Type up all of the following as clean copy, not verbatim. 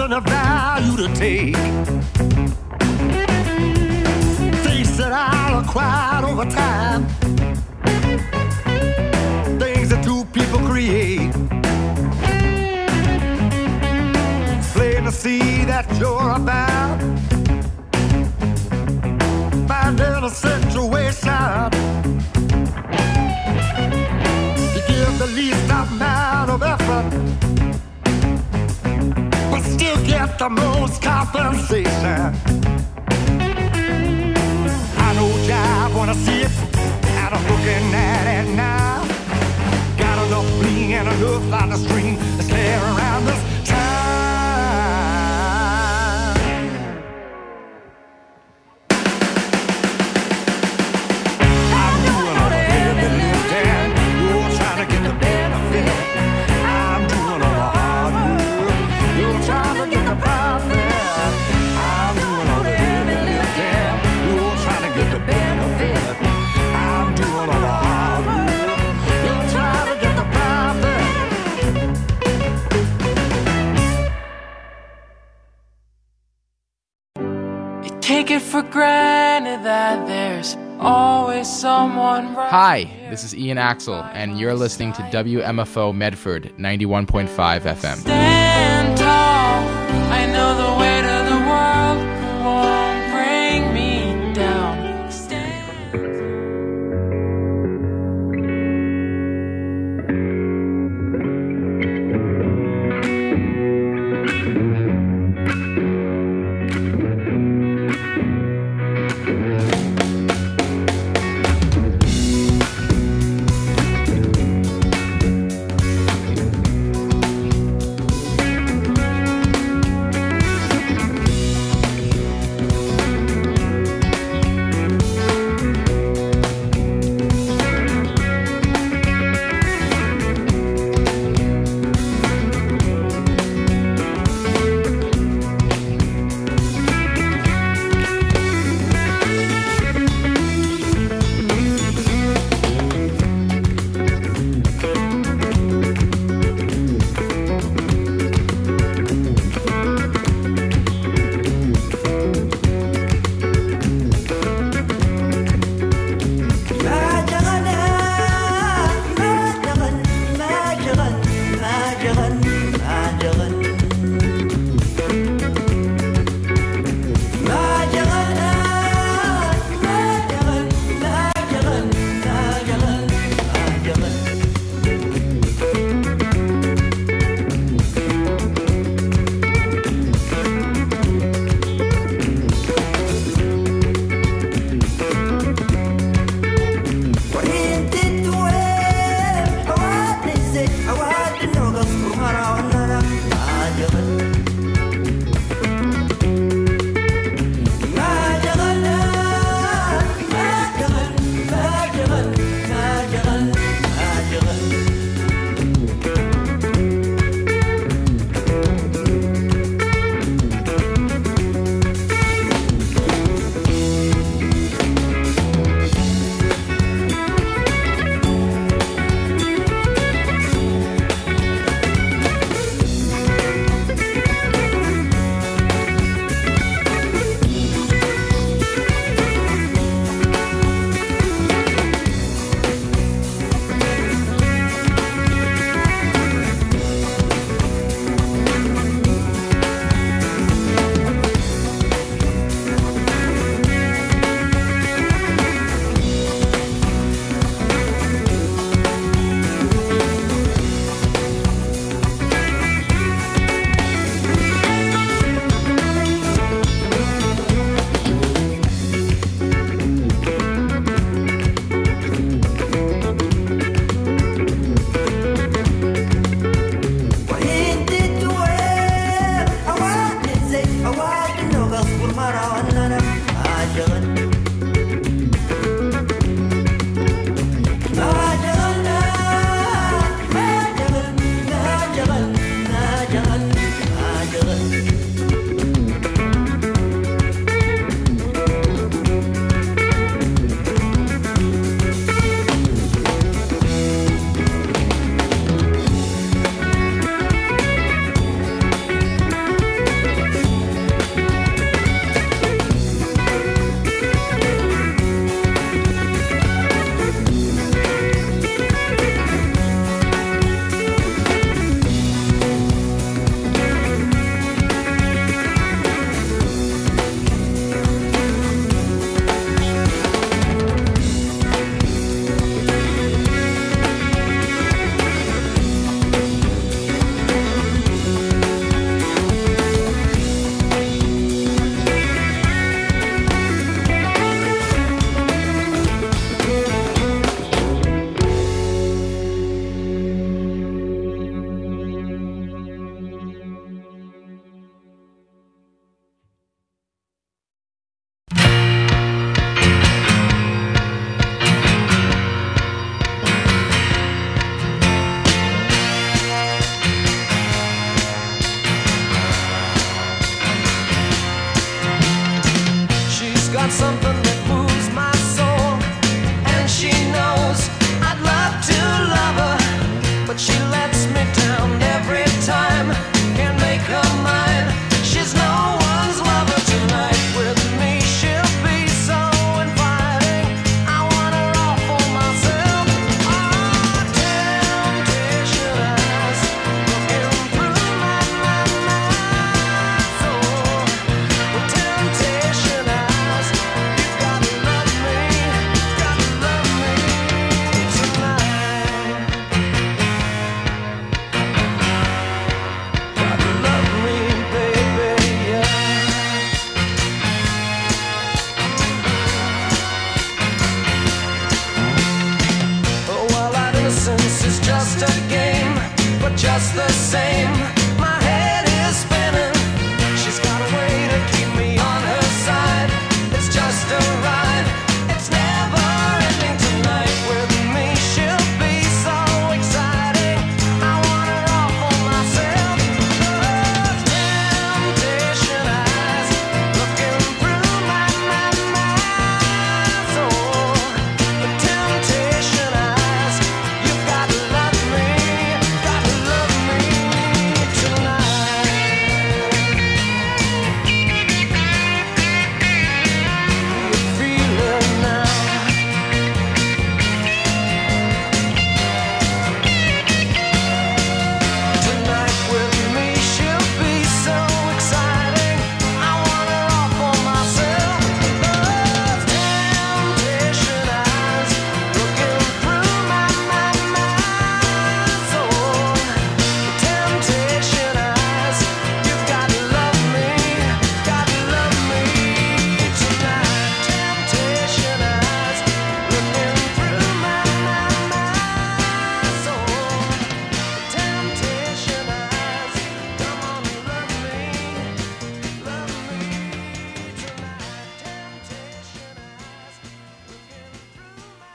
nothing of value to take. Things that I acquired over time, things that two people create. It's plain to see that you're about finding a situation. You give the least amount of effort, but still get the most compensation. I know jive when I see it, and I'm looking at it now. Got enough bling and enough on the string to stare around this town. I'm doing all the heavy lifting, you're trying to get the benefit. I'm doing all the hard work, you're trying to get the profit. I'm doing all the heavy lifting, you're trying to get the benefit. I'm doing all the hard work, you're trying to get the profit. You take it for granted that there's always someone right. Hi, this is Ian Axel, and you're listening to WMFO Medford 91.5 FM. Stand tall. I know the weight of the world won't bring me down. Stand. just the same. My head is spinning. She's got a way to keep me on her side. It's just a ride. It's never ending tonight with me. She'll be so exciting. I want her all for myself. The temptation eyes looking through my soul. The temptation eyes. You've got to love me. Got to love me tonight. You feel it now. Tonight with me, she'll be so exciting. I want her all for myself. Those temptation eyes looking through my soul. The temptation eyes, you've got to love me tonight. Temptation eyes looking through my soul. Temptation eyes, come on and love me tonight. Temptation eyes looking through my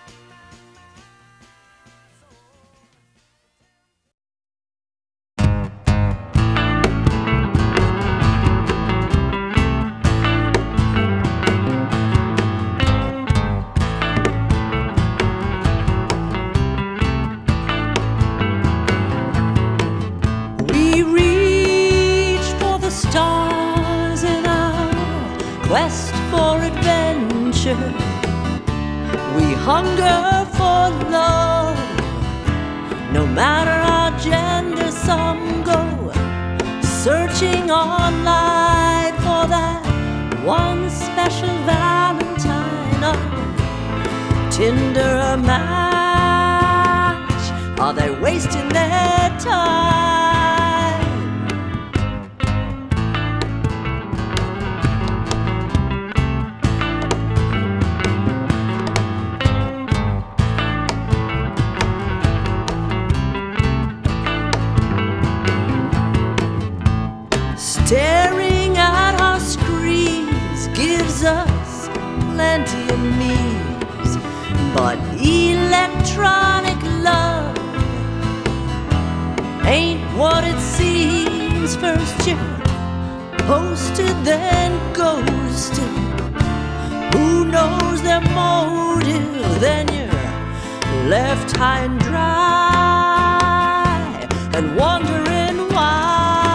We reach for the stars in our quest for adventure. We hunger for love, no matter our gender. Some go searching online for that one special Valentine. A Tinder a match, are they wasting their time? Staring at our screens gives us plenty of memes, but electronic love ain't what it seems. First you're posted, then ghosted. Who knows their motive? Then you're left high and dry and wondering why.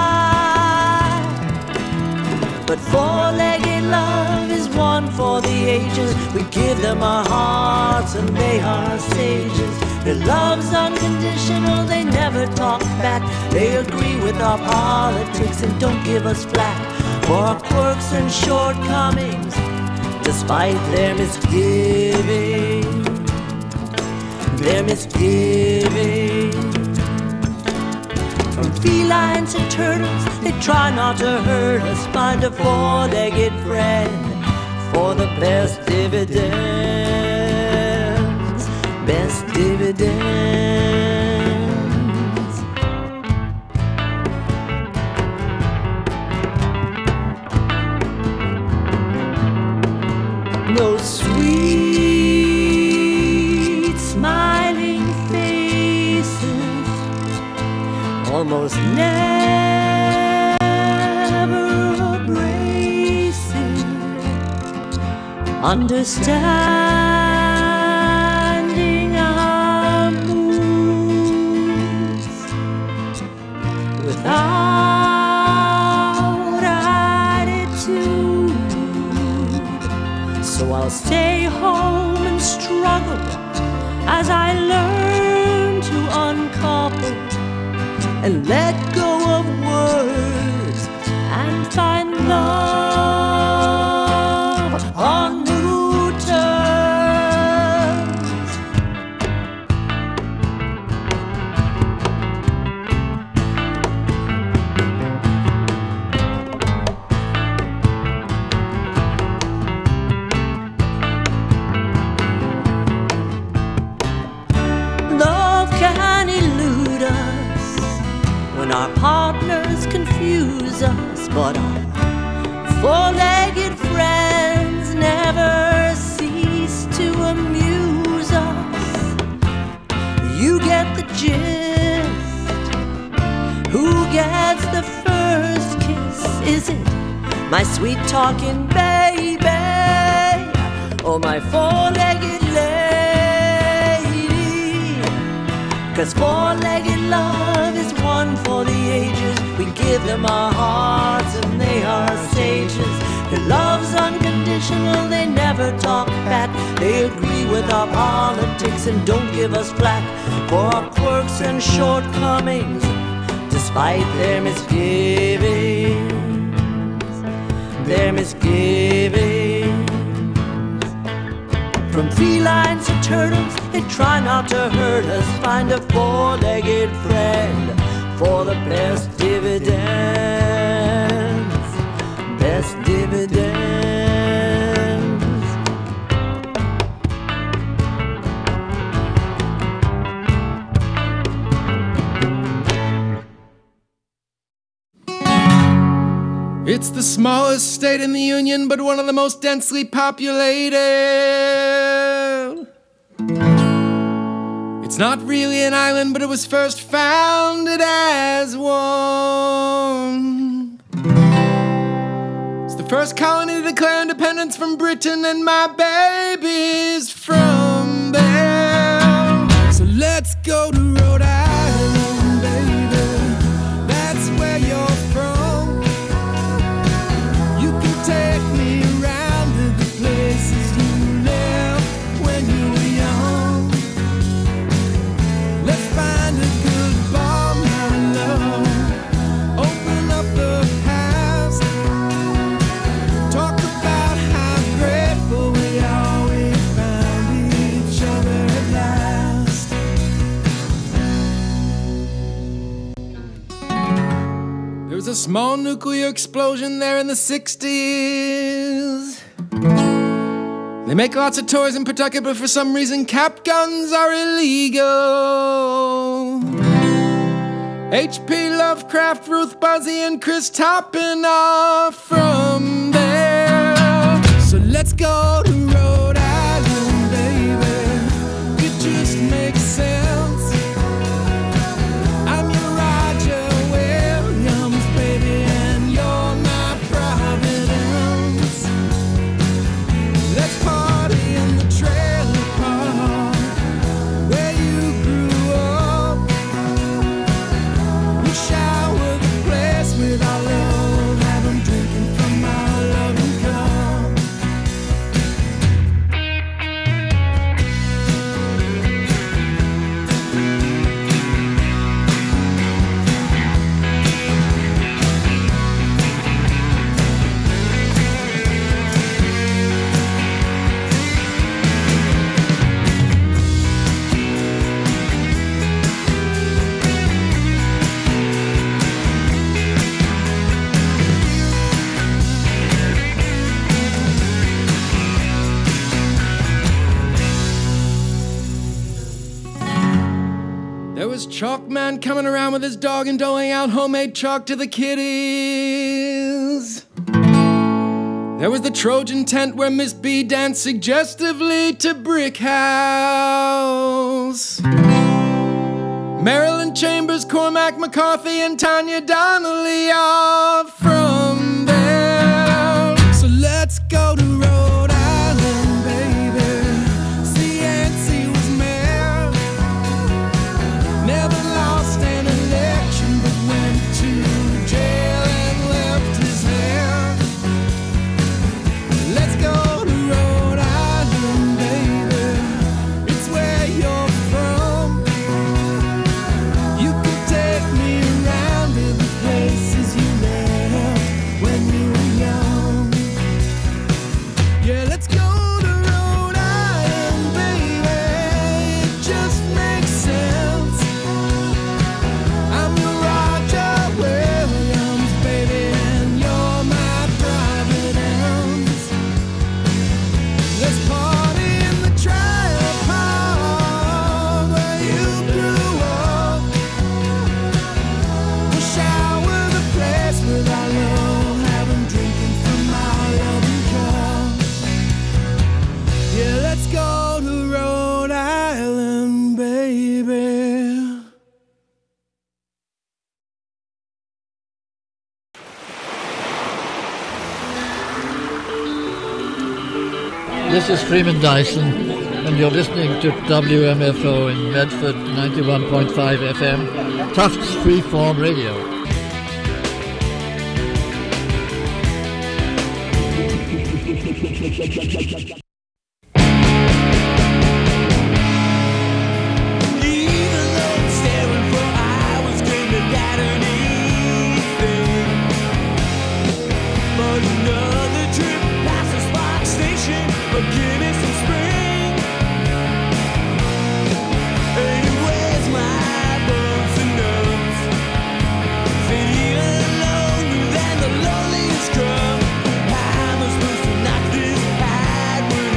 But four-legged love is one for the ages. We give them our hearts and they are sages. Their love's unconditional, they never talk back. They agree with our politics and don't give us flack for our quirks and shortcomings, despite their misgiving. Their misgiving. From felines and turtles, they try not to hurt us. Find a four-legged friend for the best dividends. Best dividends. No sweet smiling faces, almost never abrasive, understanding our moods without attitude. So I'll stay home and struggle as I learn to uncouple and let go of words and find love on new terms. Love can elude us our partners confuse us, but our four-legged friends never cease to amuse us. You get the gist. Who gets the first kiss? Is it my sweet talking baby, or my four-legged lady? 'Cause four-legged love is one for the ages. We give them our hearts and they are sages. Their love's unconditional, they never talk back. They agree with our politics and don't give us flack for our quirks and shortcomings, despite their misgivings. Their misgivings. From felines to turtles, they try not to hurt us. Find a four-legged friend for the best dividends. Best dividends. It's the smallest state in the Union, but one of the most densely populated. It's not really an island, but it was first founded as one. It's the first colony to declare independence from Britain, and my baby's from there. So let's go to Rhode Island, baby. That's where you're from. You can take me around to the places you lived when you were young. Let's find a good bar, my love. Open up the past. Talk about how grateful we are we found each other at last. There was a small nuclear explosion there in the 60s. They make lots of toys in Pawtucket, but for some reason cap guns are illegal. H.P. Lovecraft, Ruth Buzzy, and Chris Toppin are from there. So let's go to Rhode Island, baby. It just makes sense. I'm your Roger Williams, baby, and you're my Providence. Let's party in the trailer park where you grew up. We shower the place with our love, have 'em drinking from our loving cup. There was Chalkman coming around with his dog and doling out homemade chalk to the kiddies. There was the Trojan tent where Miss B danced suggestively to Brick House. Marilyn Chambers, Cormac McCarthy, and Tanya Donnelly are from there. So let's go to Rhode Island, baby. See, Yancey was mayor. Never lost an election, but went to jail and left his hair. Let's go to Rhode Island, baby. It's where you're from. You can take me around to the places you left when you were young. Yeah, let's go to Rhode Island, baby. It just makes sense. this is Freeman Dyson, and you're listening to WMFO in Medford, 91.5 FM, Tufts Freeform Radio. Come, I'm supposed to knock this hide.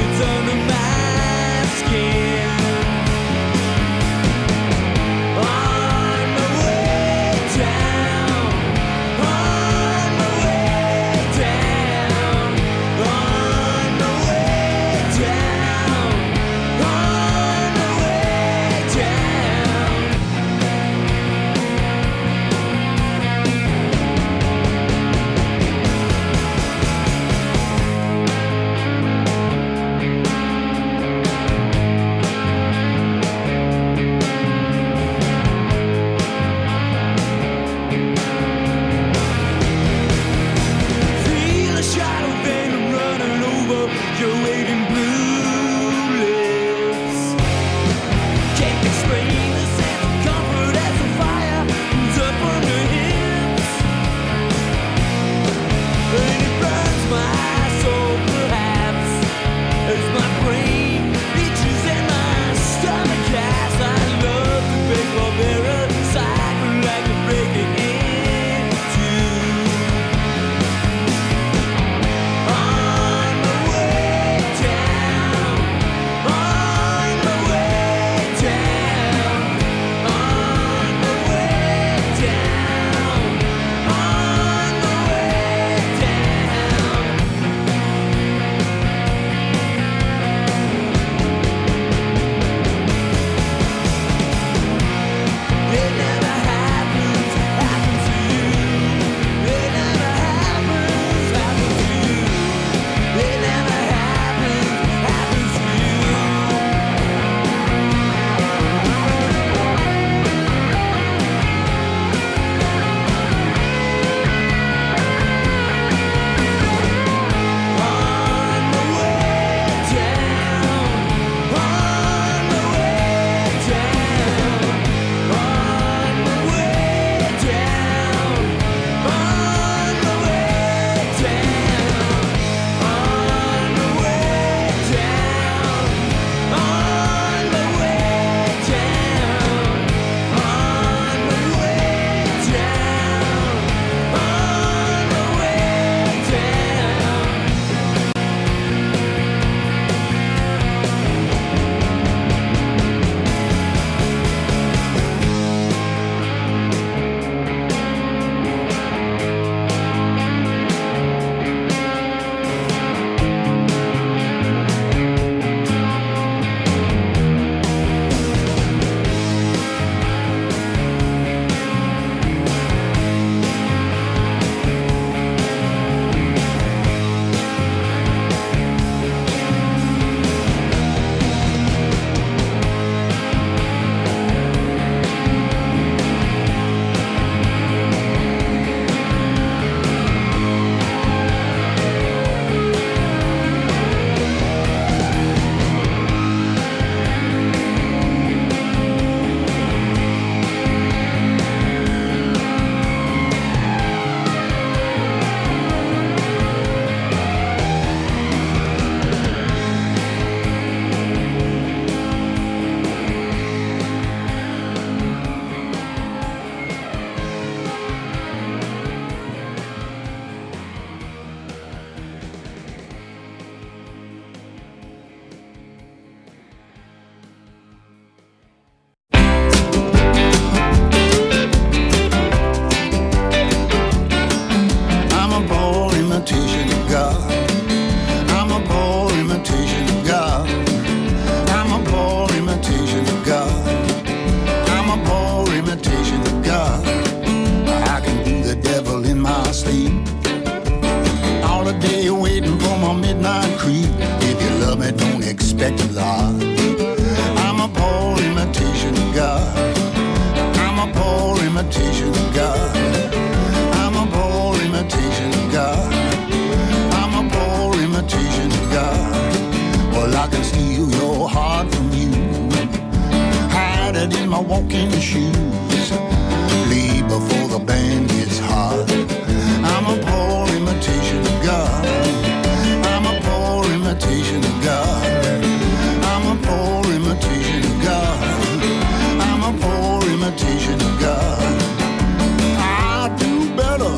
imitation of God. I'm a poor imitation of God. I'm a poor imitation of God. Well, I can steal your heart from you, hide it in my walking shoes, leave before the band gets hot. I'm a poor imitation of God. I'm a poor imitation of God. I'm a poor imitation of God. I'm a poor imitation of God. I do better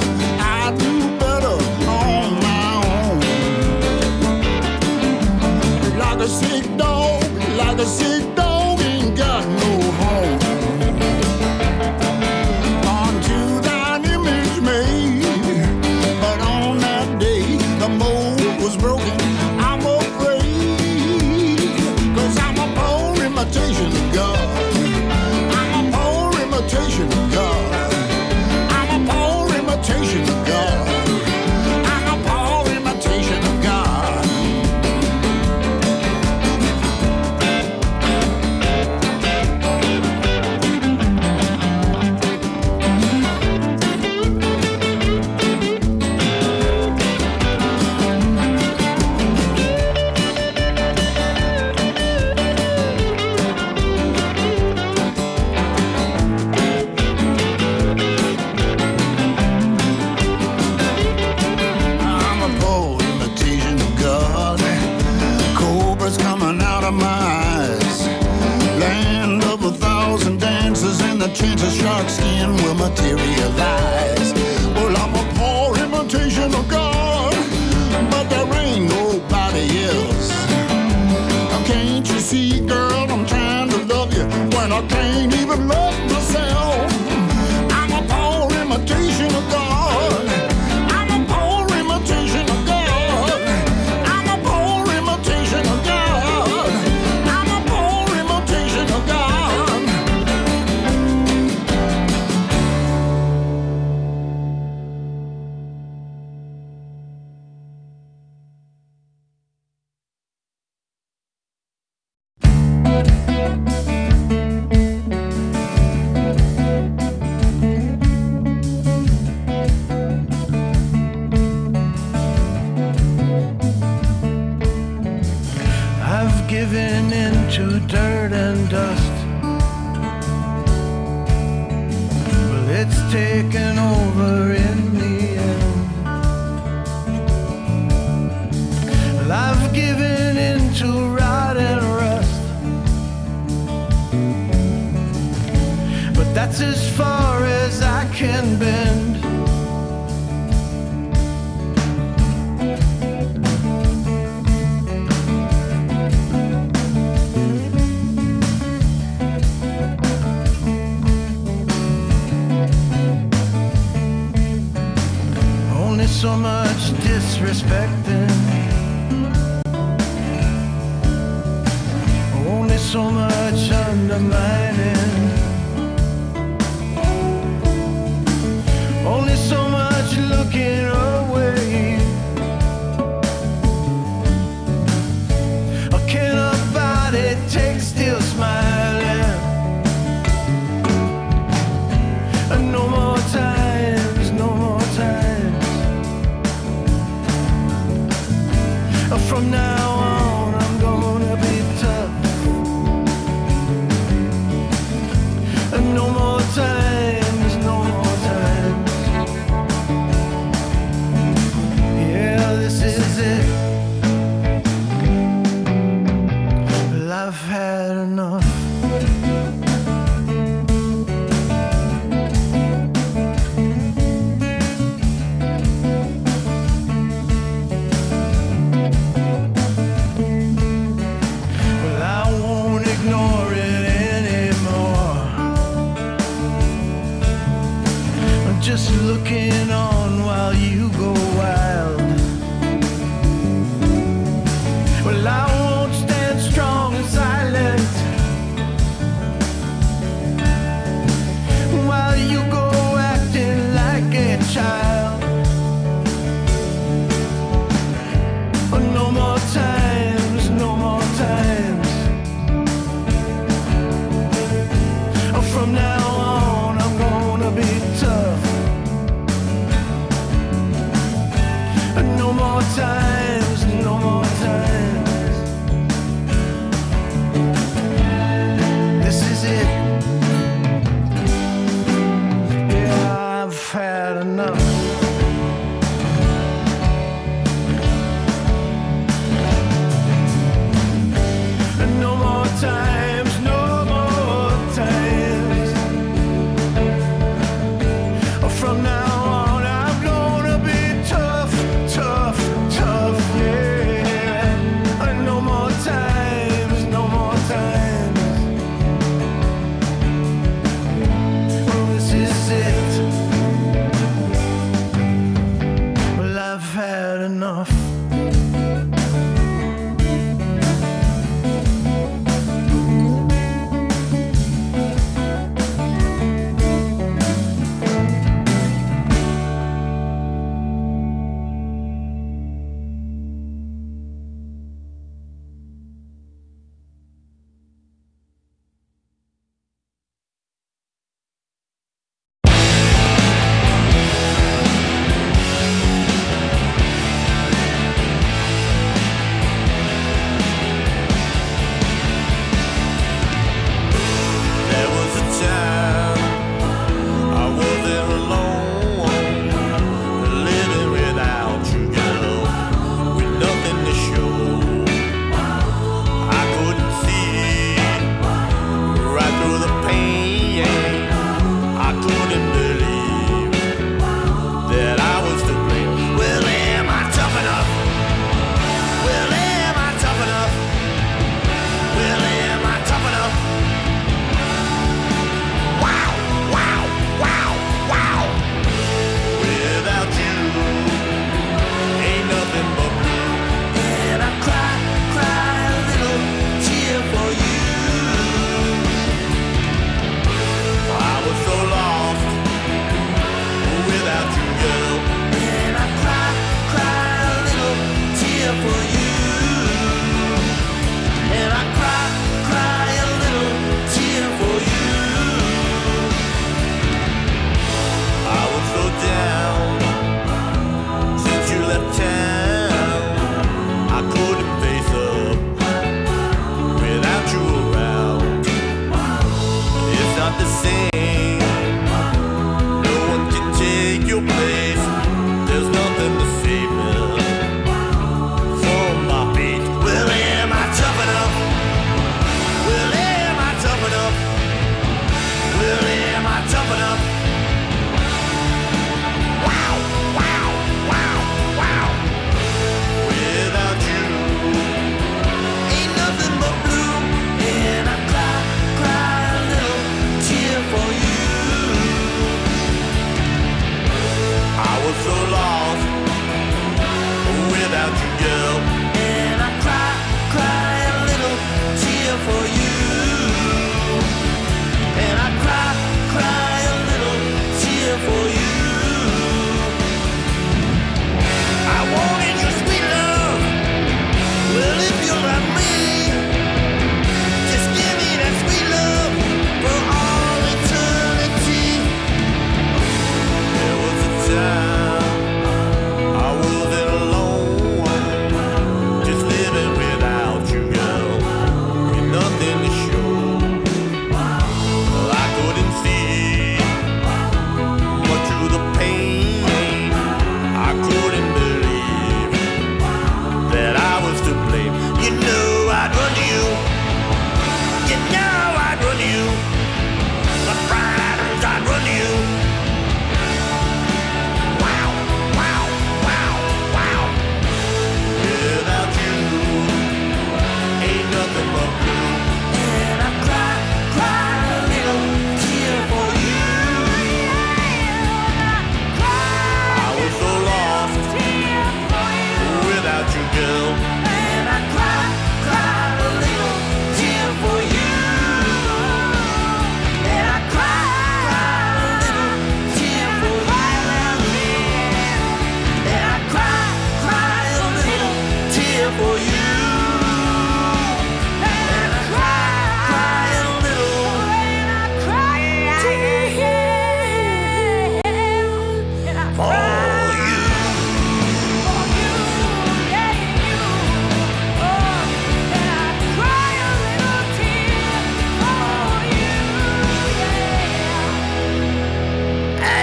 on my own. Like a sick dog ain't got no home. Unto thine image made, but on that day the mold was broken. I'm afraid, 'cause I'm a poor imitation of God. I'm a poor imitation of God. I'm a poor imitation of God. I'm a poor imitation of God. I'm a poor imitation of God. Cobras coming out of my eyes. Land of 1,000 dances, and the chance of shark skin will materialize. Well, I'm a poor imitation of God, but there ain't nobody else. Can't you see, girl, I'm trying to love you when I can't even love myself. I'm a poor imitation of God. I'm a poor imitation of God. I'm a poor imitation of God. I'm a poor imitation of God. I've given into dirt and dust, but it's taken over in the end. Well, I've given into rot and rust, but that's as far as I can bend. Only so much disrespecting, only so much undermining, only so much looking away. Can a body take still smiling? No more times, no more times. From now on, I'm gonna be tough. No more times, no more times. Yeah, this is it. Well, I've had enough. Well, I won't ignore it anymore. I'm just looking on while you go wild. Well, I won't stand strong and silent while you go acting like a child. No more times, no more times. From now on, I'm gonna be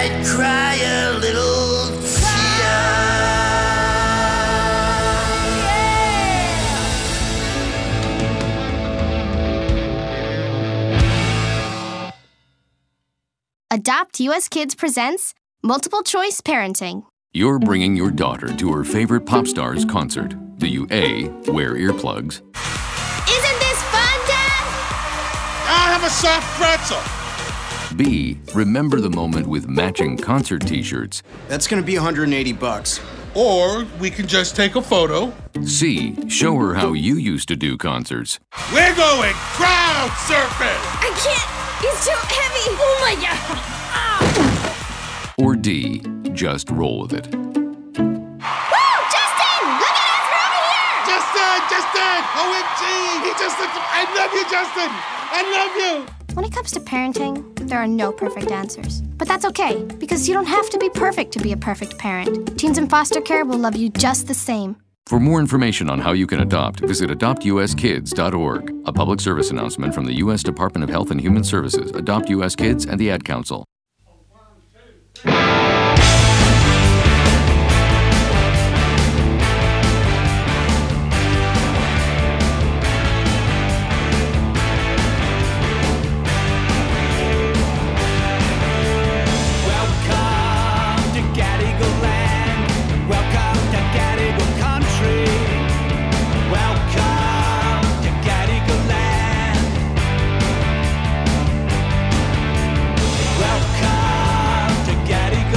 might cry a little tear. Adopt US Kids presents Multiple Choice Parenting. You're bringing your daughter to her favorite pop star's concert. Do you A, wear earplugs? Isn't this fun, Dad? I'll have a soft pretzel. B, remember the moment with matching concert t-shirts? That's gonna be $180. Or we can just take a photo. C, show her how you used to do concerts. We're going crowd surfing. I can't. He's too heavy. Oh my God. Or D, just roll with it. Woo! Justin! Look at us, we're over here! Justin! OMG! I love you, Justin! I love you! When it comes to parenting, there are no perfect answers. But that's okay, because you don't have to be perfect to be a perfect parent. Teens in foster care will love you just the same. For more information on how you can adopt, visit adoptuskids.org. A public service announcement from the U.S. Department of Health and Human Services, Adopt U.S. Kids, and the Ad Council. Welcome to Gadigal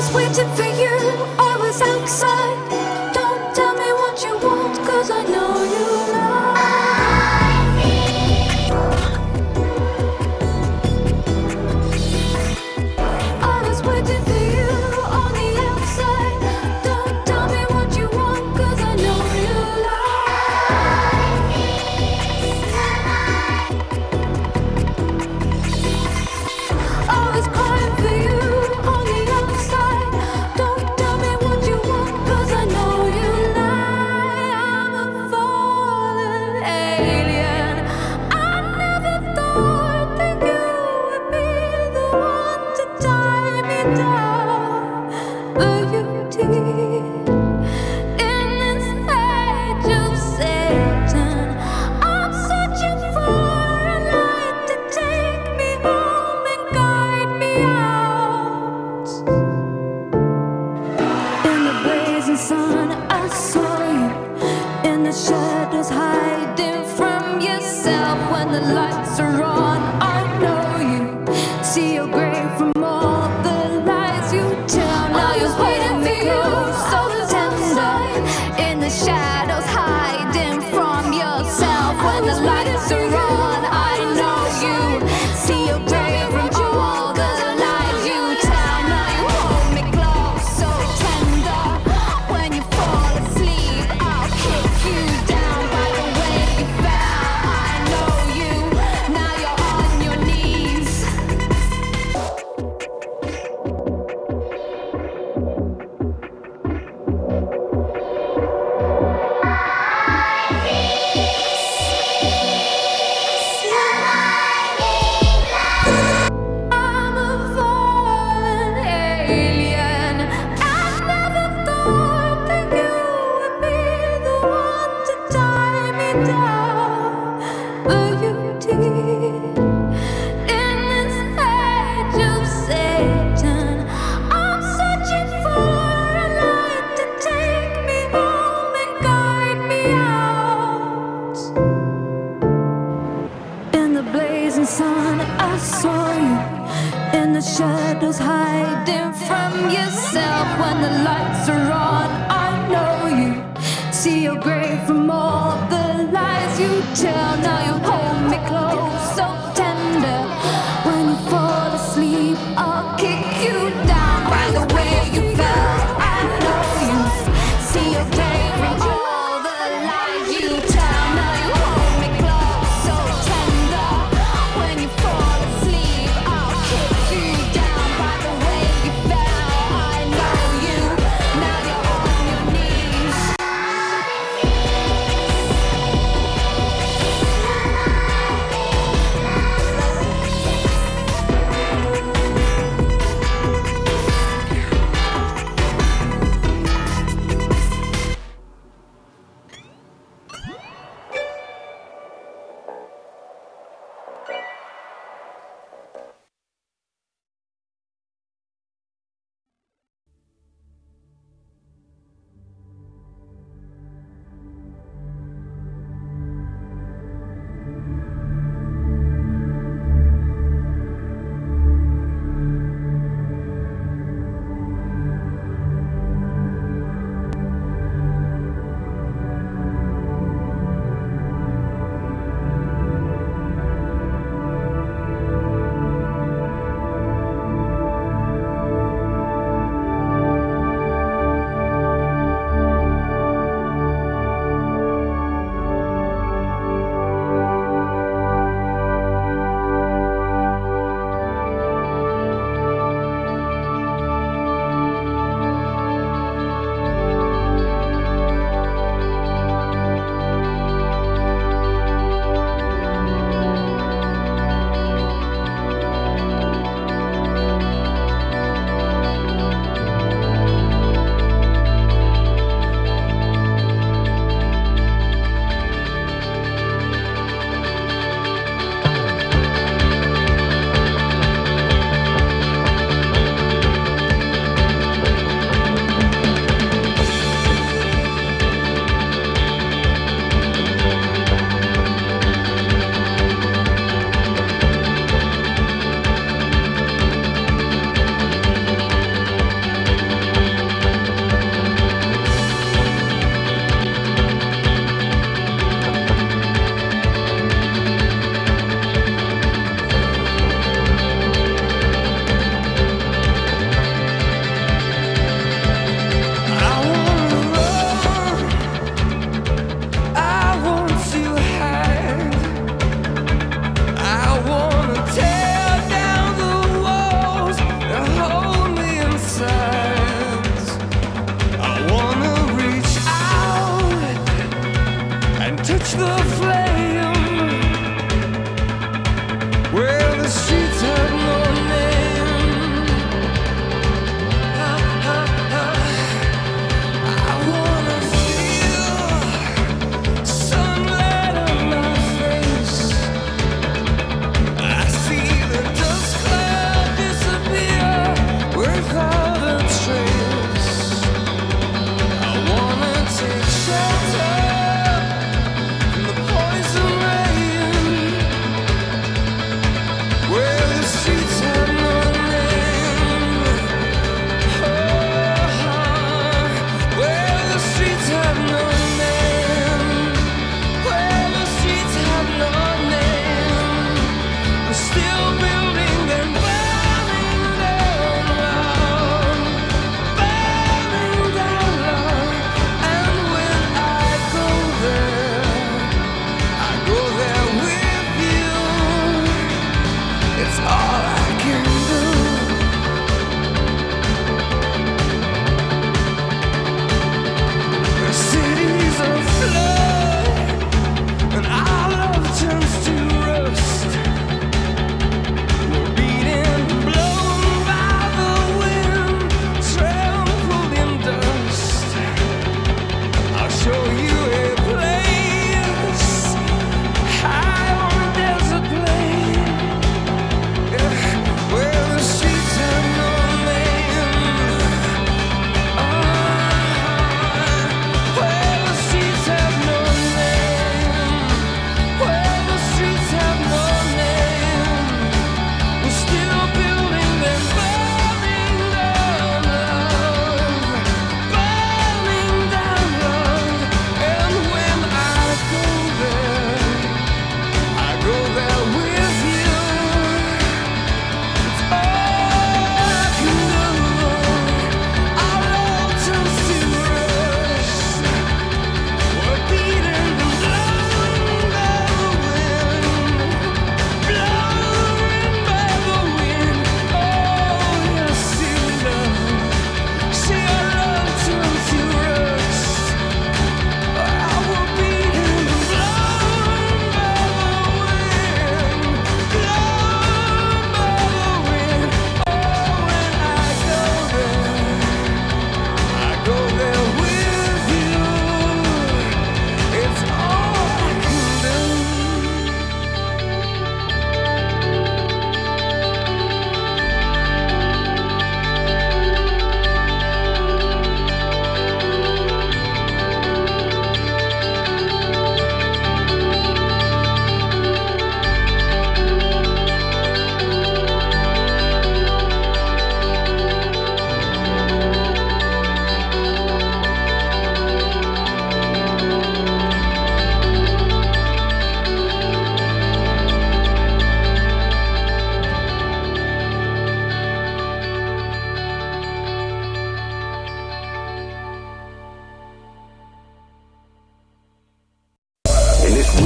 was waiting for you, I was outside. Don't tell me what you want, 'cause I know you like me. I was waiting for you on the outside. Don't tell me what you want, 'cause I know you like me. I was crying for you on the outside. Don't tell me what you want, 'cause I know you lie. I'm a fallen alien. I never thought that you would be the one to tie me down, but you did. In this age of Satan, I'm searching for a light to take me home and guide me out. In the blazing sun, I saw you. In the shadows, hiding from yourself. When the lights are on, I know you. See your grave from all the lies you tell. Now you're waiting for you, so tender. In the shadows, hiding from yourself. When the lights are on, I know you. See your grave from all the lies you tell. Now you hold me close, so tender. When you fall asleep, I'll kick you down by the way you fell. I know you. Now you're on your knees. I'm a fallen alien. I never thought that you would be the one to tie me down, but you did. In this age of Satan, I'm searching for a light to take me home and guide me out. In the blazing sun, I saw you. In the shadows, hiding from yourself. When the lights are on, I know you. See your grave from all the lies you tell. Now you hold me close, so tender. When you fall asleep, I'll kick you down by the way you fell. I know you. See your grave from all the lies you tell. Now you hold me close, so tender. When you fall asleep, I'll kick you down by the way you fell. I know you. Now you're on your knees.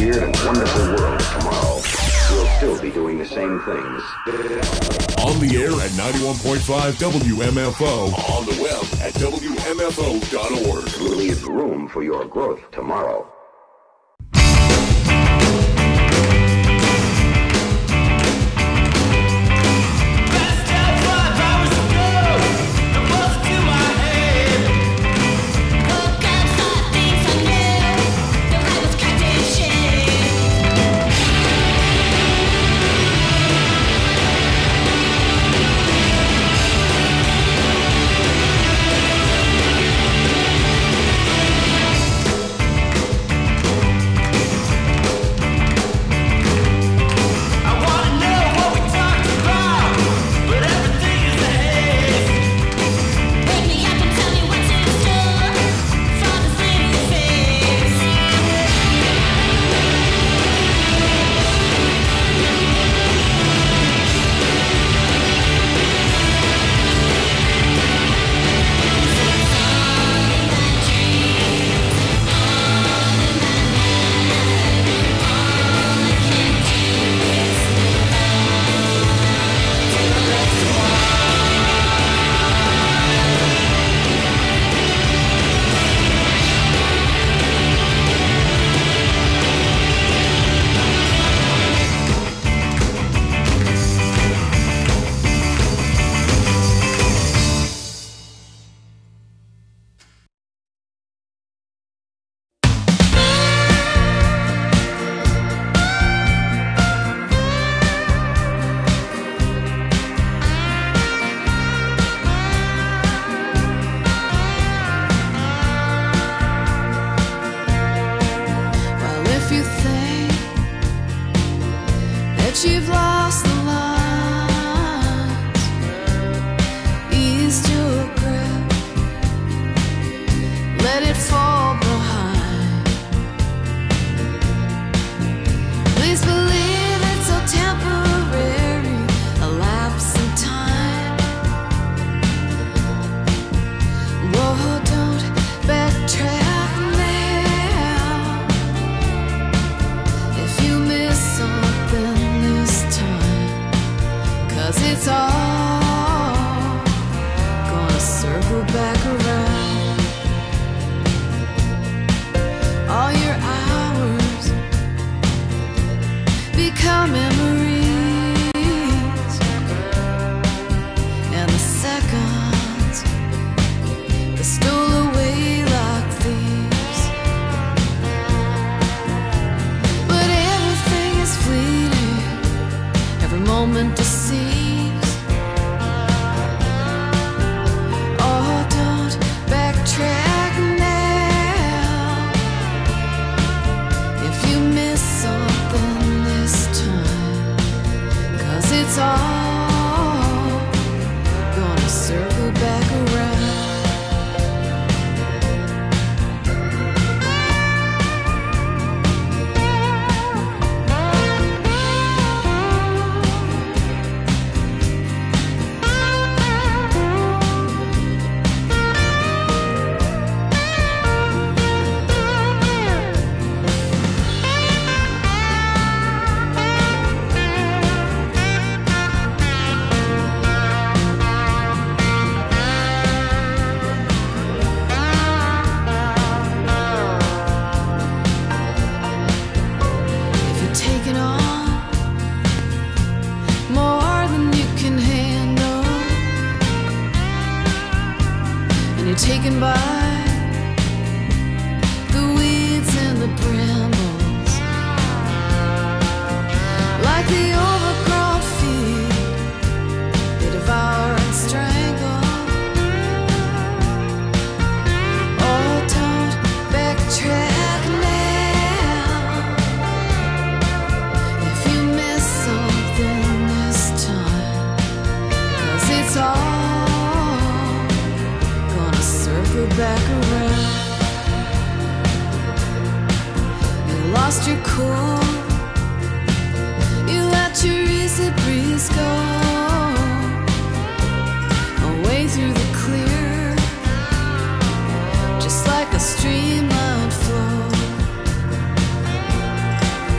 weird and wonderful world tomorrow, we'll still be doing the same things. On the air at 91.5 WMFO. On the web at WMFO.org. We'll leave room for your growth tomorrow. You've lost the lines, ease your grip, let it fall behind. Please believe it's so temporary, a lapse in time. Whoa, don't backtrack now. If you miss something, it's all gonna circle back around. All your hours become memories, and the seconds they stole away like thieves. But everything is fleeting, every moment deceives. It's all gonna circle back around. Taken by the weeds and the brambles, like the overgrown field, they devour and strangle. Oh, don't backtrack now. If you miss something this time, 'cause it's all circle back around. You lost your cool, you let your easy breeze go away through the clear, just like a streamlined flow.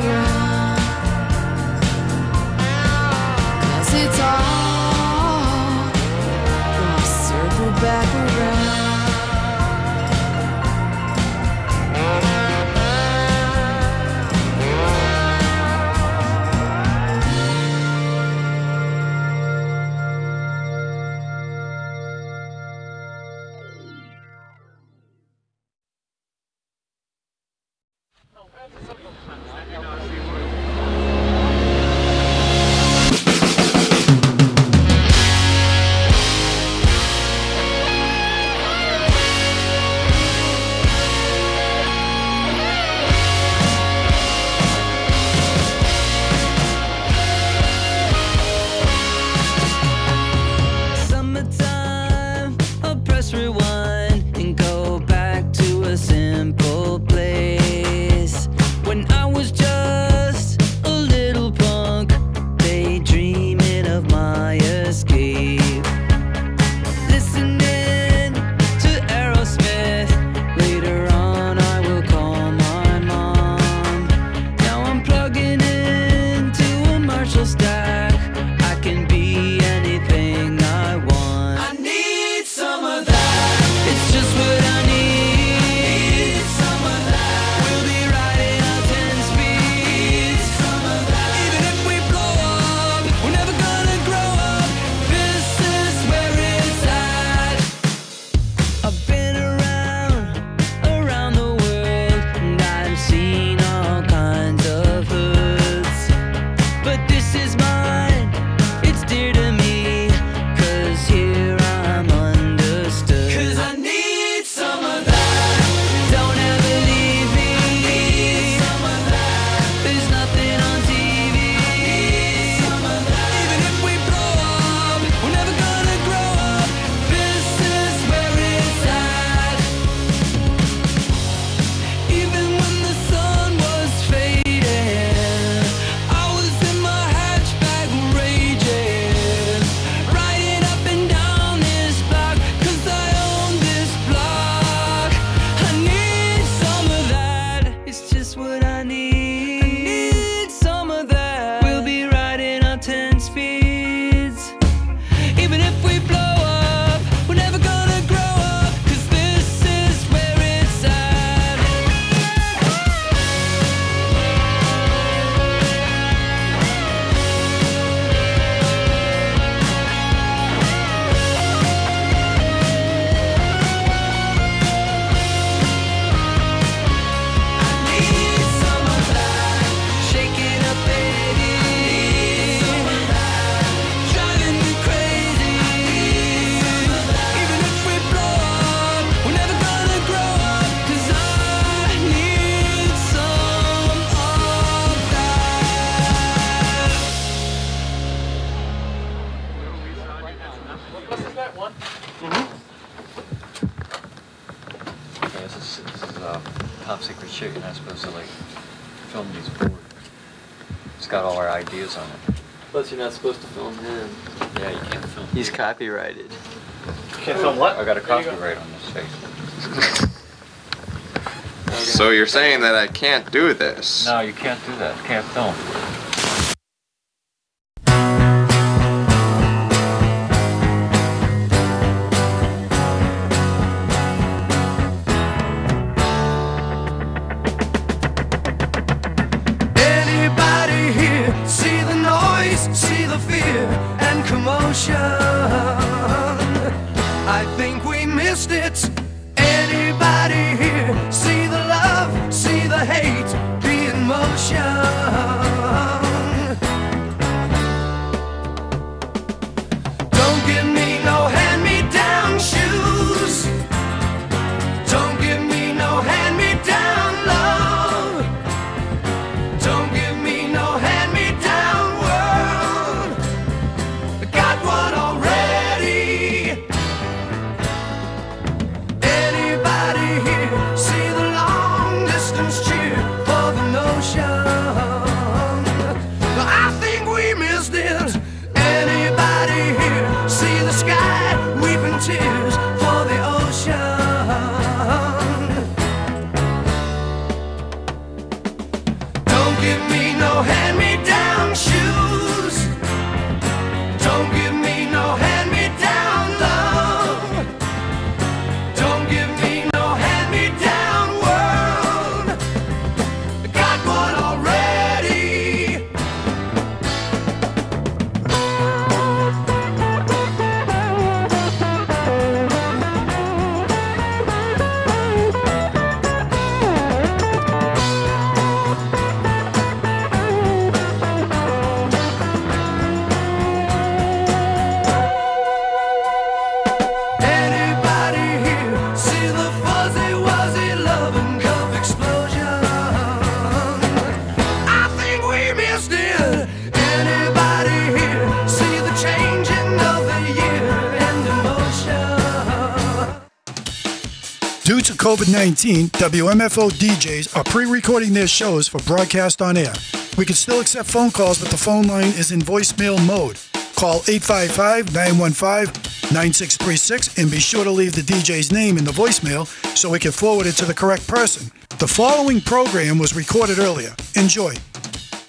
ground. 'Cause it's all gonna circle back around. Summertime, I'll press rewind and go back to a simple place. When I was just a little punk, daydreaming of my escape. Listening to Aerosmith, later on I will call my mom. Now I'm plugging into a Marshall stack. I can be anything I want. I need some of that. It's just what I need. Some of that. We'll be riding on 10 speeds. Some of that. Even if we blow up, we're never gonna grow up. This is where it's at. I've been around the world, and I've seen all kinds of hoods. But this is mine, it's dear to me, 'cause here I'm understood. 'Cause I need some of that. Don't ever leave me. Some of that. There's nothing on TV. Some of that. Even if we blow up, we're never gonna grow up. This is where it's at. Even when the sun was fading, I was in my hatchback raging, riding up and down this block, 'cause I own this block. I need some of that. It's just what I need. I need some of that. We'll be riding on 10 speeds. Even if we blow up, we're never gonna grow up, 'cause this is where it's at. Need some of that. Shake it up, baby. Some of that. Driving me crazy. Some of that. Even if we blow up, we're never gonna grow up, 'cause I need some of that. Yeah, this is top secret shit. You're not supposed to like film these board. It's got all our ideas on it. Plus, you're not supposed to film him. Yeah, you can't film. He's copyrighted. Can't film what? I got a copyright on this face. So you're saying that I can't do this? No, you can't do that. You can't film. Anybody here see the noise, see the fear and commotion? I think we missed it. Anybody here see the love, see the hate, be in motion? no hand-me-down shoes. Don't give me no hand-me-down love. Don't give me no hand-me-down world. I got one already. Anybody here see the fuzzy-wuzzy loving cup explosion? I think we missed it. Anybody here see the changing of the year and emotion? Due to COVID-19, WMFO DJs are pre-recording their shows for broadcast on air. We can still accept phone calls, but the phone line is in voicemail mode. Call 855-915-9636 and be sure to leave the DJ's name in the voicemail so we can forward it to the correct person. The following program was recorded earlier. Enjoy.